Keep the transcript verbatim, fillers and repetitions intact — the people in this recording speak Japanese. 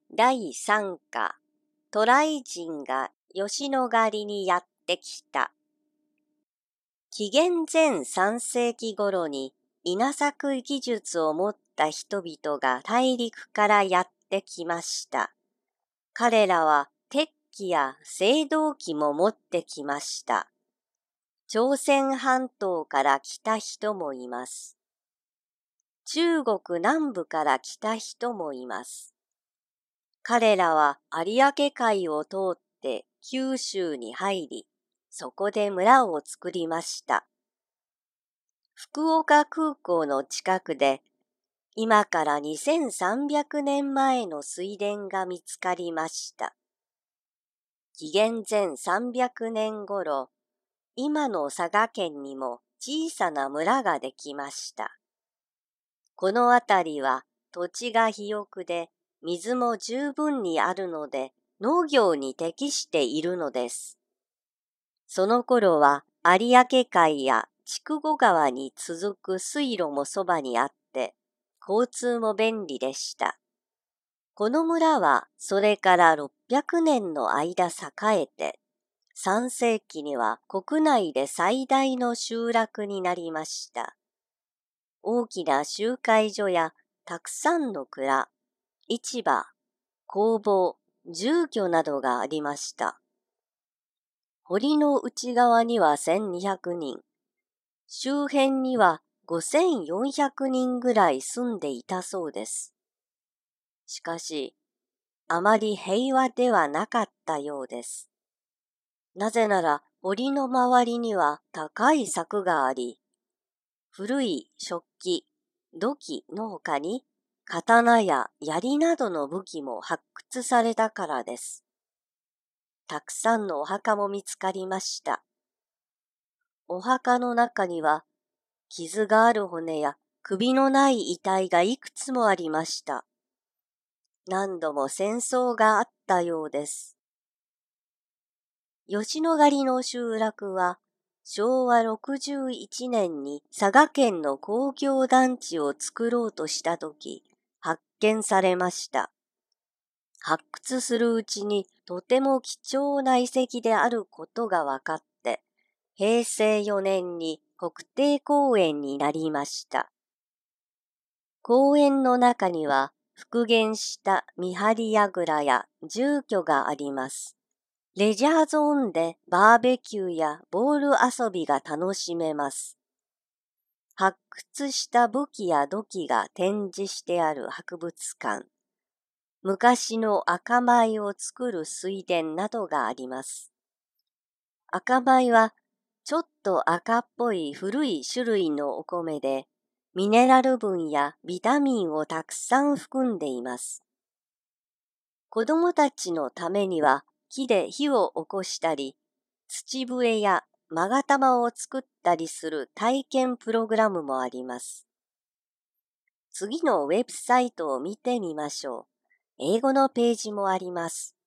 だいさんか渡来人が吉野ヶ里にやってきた。紀元前さんせいき頃に稲作技術を持った人々が大陸からやってきました。彼らは鉄器や青銅器も持ってきました。朝鮮半島から来た人もいます。中国南部から来た人もいます。彼らは有明海を通って九州に入り、そこで村を作りました。福岡空港の近くで、今からにせんさんびゃくねんまえの水田が見つかりました。紀元前さんびゃくねん頃、今の佐賀県にも小さな村ができました。この辺りは土地が肥沃で、水も十分にあるので農業に適しているのです。その頃は有明海や筑後川に続く水路もそばにあって、交通も便利でした。この村はそれからろっぴゃくねんの間栄えて、さんせいきには国内で最大の集落になりました。大きな集会所やたくさんの蔵、市場、工房、住居などがありました。堀の内側にはせんにひゃくにん、周辺にはごせんよんひゃくにんぐらい住んでいたそうです。しかし、あまり平和ではなかったようです。なぜなら堀の周りには高い柵があり、古い食器、土器の他に刀や槍などの武器も発掘されたからです。たくさんのお墓も見つかりました。お墓の中には傷がある骨や首のない遺体がいくつもありました。何度も戦争があったようです。吉野ヶ里の集落はしょうわろくじゅういちねんに佐賀県の工業団地を作ろうとしたとき発見されました。発掘するうちにとても貴重な遺跡であることが分かって、へいせいよねんに国定公園になりました。公園の中には復元した見張り櫓や住居があります。レジャーゾーンでバーベキューやボール遊びが楽しめます。発掘した武器や土器が展示してある博物館、昔の赤米を作る水田などがあります。赤米はちょっと赤っぽい古い種類のお米で、ミネラル分やビタミンをたくさん含んでいます。子供たちのためには木で火を起こしたり、土笛や勾玉を作ったりする体験プログラムもあります。次のウェブサイトを見てみましょう。英語のページもあります。